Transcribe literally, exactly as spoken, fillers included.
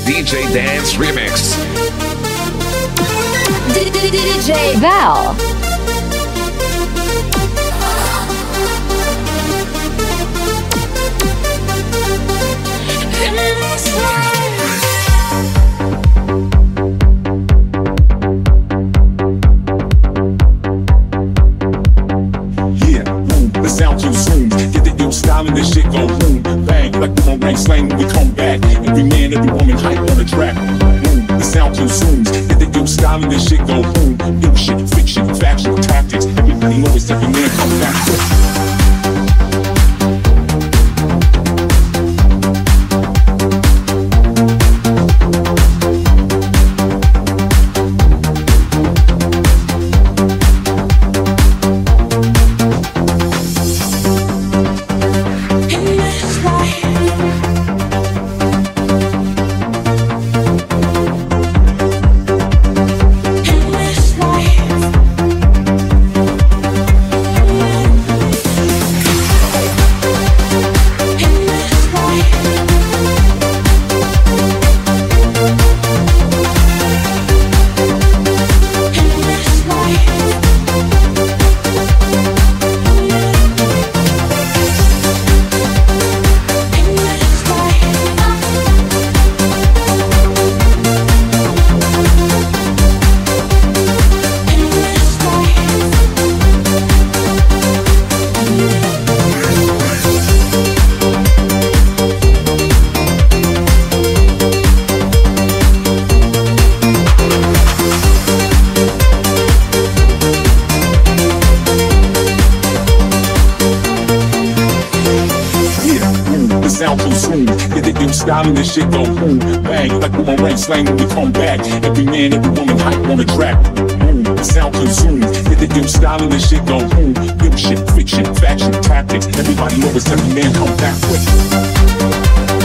D J Dance Remix. D J Val. Sound too soon. Get the ill style and this shit go boom, bang, like the rain slang when we come back. Every man, every woman hype on the track. Boom, the sound too soon. Get the ill style and this shit go boom. New shit, fiction, faction, tactics. Everybody knows every man come back. Sound too soon. Get the ill style and this shit go boom, bang, like the rain slang when we come back. Every man, every woman hype on the track. Boom, the sound too soon. Get the ill style and this shit go boom. New shit, fiction, faction, tactics. Everybody knows every man come back quick.